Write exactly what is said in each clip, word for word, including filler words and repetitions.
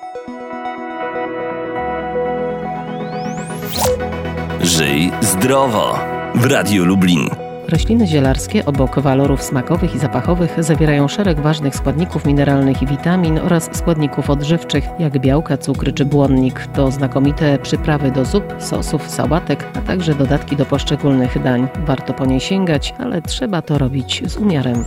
Żyj zdrowo w Radiu Lublin. Rośliny zielarskie obok walorów smakowych i zapachowych zawierają szereg ważnych składników mineralnych i witamin oraz składników odżywczych jak białka, cukry czy błonnik. To znakomite przyprawy do zup, sosów, sałatek, a także dodatki do poszczególnych dań. Warto po nie sięgać, ale trzeba to robić z umiarem.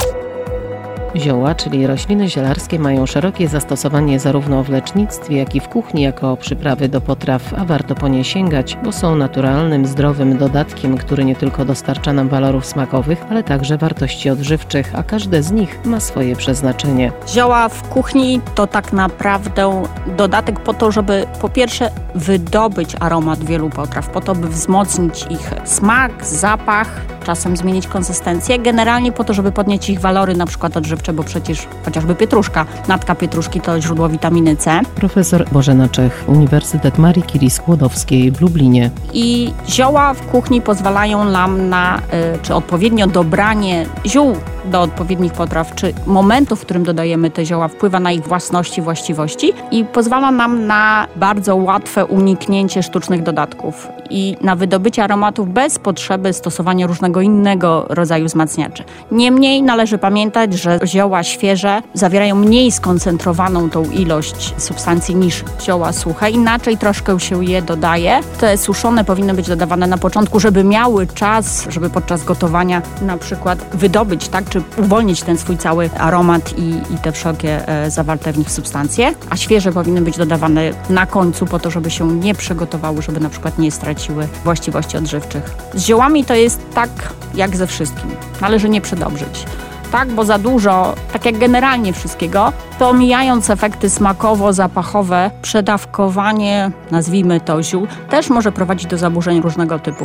Zioła, czyli rośliny zielarskie, mają szerokie zastosowanie zarówno w lecznictwie, jak i w kuchni jako przyprawy do potraw, a warto po nie sięgać, bo są naturalnym, zdrowym dodatkiem, który nie tylko dostarcza nam walorów smakowych, ale także wartości odżywczych, a każde z nich ma swoje przeznaczenie. Zioła w kuchni to tak naprawdę dodatek po to, żeby po pierwsze wydobyć aromat wielu potraw, po to, by wzmocnić ich smak, zapach, czasem zmienić konsystencję, generalnie po to, żeby podnieść ich walory na przykład odżywcze, bo przecież chociażby pietruszka, natka pietruszki to źródło witaminy C. Profesor Bożena Czech, Uniwersytet Marii Curie Skłodowskiej w Lublinie. I zioła w kuchni pozwalają nam na, y, czy odpowiednio dobranie ziół do odpowiednich potraw, czy momentu, w którym dodajemy te zioła, wpływa na ich własności, właściwości i pozwala nam na bardzo łatwe uniknięcie sztucznych dodatków i na wydobycie aromatów bez potrzeby stosowania różnego innego rodzaju wzmacniaczy. Niemniej należy pamiętać, że zioła świeże zawierają mniej skoncentrowaną tą ilość substancji niż zioła suche. Inaczej troszkę się je dodaje. Te suszone powinny być dodawane na początku, żeby miały czas, żeby podczas gotowania na przykład wydobyć, tak, czy uwolnić ten swój cały aromat i, i te wszelkie e, zawarte w nich substancje, a świeże powinny być dodawane na końcu po to, żeby się nie przygotowały, żeby na przykład nie straciły właściwości odżywczych. Z ziołami to jest tak jak ze wszystkim. Należy nie przedobrzyć. Tak, bo za dużo, tak jak generalnie wszystkiego, pomijając efekty smakowo-zapachowe, przedawkowanie, nazwijmy to ziół, też może prowadzić do zaburzeń różnego typu.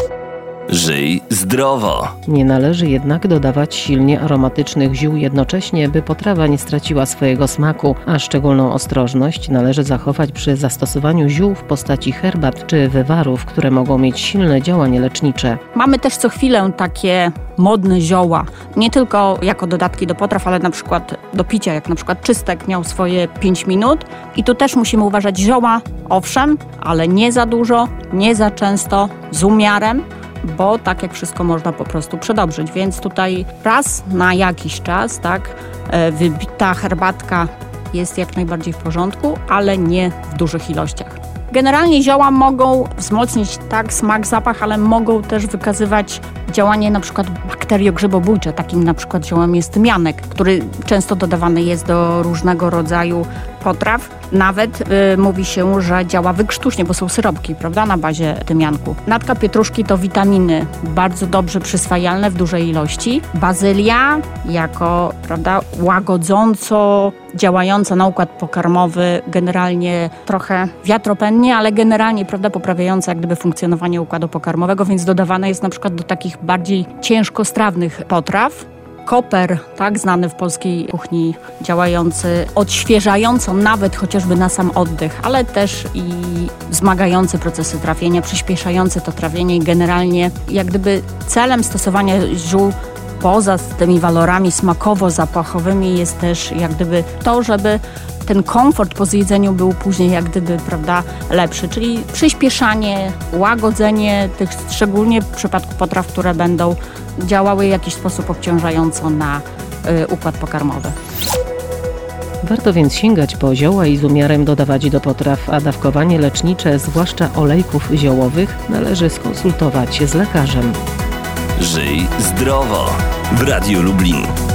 Żyj zdrowo. Nie należy jednak dodawać silnie aromatycznych ziół jednocześnie, by potrawa nie straciła swojego smaku, a szczególną ostrożność należy zachować przy zastosowaniu ziół w postaci herbat czy wywarów, które mogą mieć silne działanie lecznicze. Mamy też co chwilę takie modne zioła, nie tylko jako dodatki do potraw, ale na przykład do picia, jak na przykład czystek miał swoje pięć minut i tu też musimy uważać zioła, owszem, ale nie za dużo, nie za często, z umiarem, bo tak jak wszystko można po prostu przedobrzyć, więc tutaj raz na jakiś czas, tak, wybita herbatka jest jak najbardziej w porządku, ale nie w dużych ilościach. Generalnie zioła mogą wzmocnić tak smak, zapach, ale mogą też wykazywać działanie na przykład bakteriogrzybobójcze. Takim na przykład ziołem jest tymianek, który często dodawany jest do różnego rodzaju potraw. Nawet y, mówi się, że działa wykrztuśnie, bo są syropki, prawda, na bazie tymianku. Natka pietruszki to witaminy bardzo dobrze przyswajalne w dużej ilości. Bazylia jako, prawda, łagodząco działająca na układ pokarmowy, generalnie trochę wiatropędnie, ale generalnie, prawda, poprawiająca jak gdyby funkcjonowanie układu pokarmowego, więc dodawana jest na przykład do takich bardziej ciężkostrawnych potraw. Koper, tak, znany w polskiej kuchni, działający odświeżająco nawet chociażby na sam oddech, ale też i wzmagający procesy trawienia, przyspieszający to trawienie i generalnie jak gdyby celem stosowania ziół poza tymi walorami smakowo-zapachowymi jest też jak gdyby to, żeby ten komfort po zjedzeniu był później jak gdyby, prawda, lepszy, czyli przyspieszanie, łagodzenie tych, szczególnie w przypadku potraw, które będą działały w jakiś sposób obciążająco na y, układ pokarmowy. Warto więc sięgać po zioła i z umiarem dodawać do potraw, a dawkowanie lecznicze, zwłaszcza olejków ziołowych, należy skonsultować z lekarzem. Żyj zdrowo w Radiu Lublin.